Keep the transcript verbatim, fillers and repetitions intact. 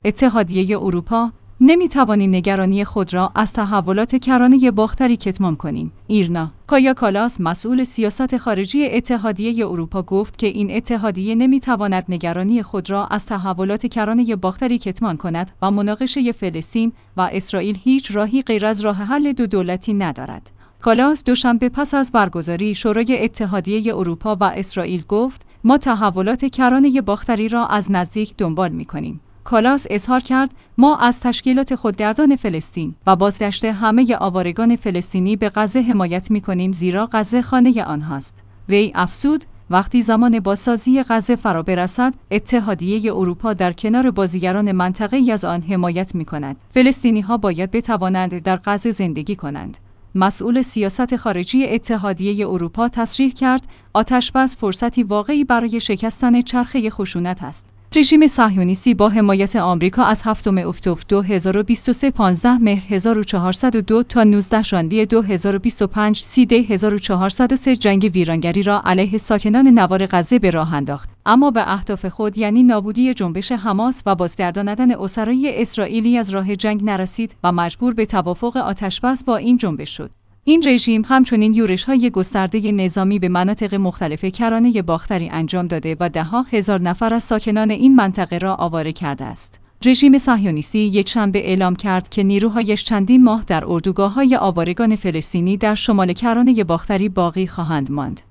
اتحادیه اروپا: نمی‌توانیم نگرانی خود را از تحولات کرانه باختری کتمان کنیم. ایرنا: کایا کالاس، مسئول سیاست خارجی اتحادیه اروپا، گفت که این اتحادیه نمی‌تواند نگرانی خود را از تحولات کرانه باختری کتمان کند و مناقشه فلسطین و اسرائیل هیچ راهی غیر از راه حل دو دولتی ندارد. کالاس دوشنبه پس از برگزاری شورای اتحادیه اروپا و اسرائیل گفت: ما تحولات کرانه باختری را از نزدیک دنبال می‌کنیم. کالاس اظهار کرد: ما از تشکیلات خودگردان فلسطین و بازگشت همه آوارگان فلسطینی به غزه حمایت می‌کنیم، زیرا غزه خانه آنهاست. وی افزود: وقتی زمان بازسازی غزه فرا برسد، اتحادیه اروپا در کنار بازیگران منطقه‌ای از آن حمایت می‌کند. فلسطینی‌ها باید بتوانند در غزه زندگی کنند. مسئول سیاست خارجی اتحادیه اروپا تصریح کرد: آتش‌بس فرصتی واقعی برای شکستن چرخه خشونت است. رژیم صهیونیستی با حمایت آمریکا از هفتم اکتبر دو هزار و بیست و سه، پانزده مهر هزار و چهارصد و دو تا نوزده ژانویه دو هزار و بیست و پنج، سی دی هزار و چهارصد و سه جنگ ویرانگری را علیه ساکنان نوار غزه به راه انداخت، اما به اهداف خود یعنی نابودی جنبش حماس و بازگرداندن اسرای اسرائیلی از راه جنگ نرسید و مجبور به توافق آتش‌بس با این جنبش شد. این رژیم همچنین یورش‌های گسترده نظامی به مناطق مختلف کرانه باختری انجام داده و ده‌ها هزار نفر از ساکنان این منطقه را آواره کرده است. رژیم صهیونیستی یکشنبه اعلام کرد که نیروهایش چندین ماه در اردوگاه‌های آوارگان فلسطینی در شمال کرانه باختری باقی خواهند ماند.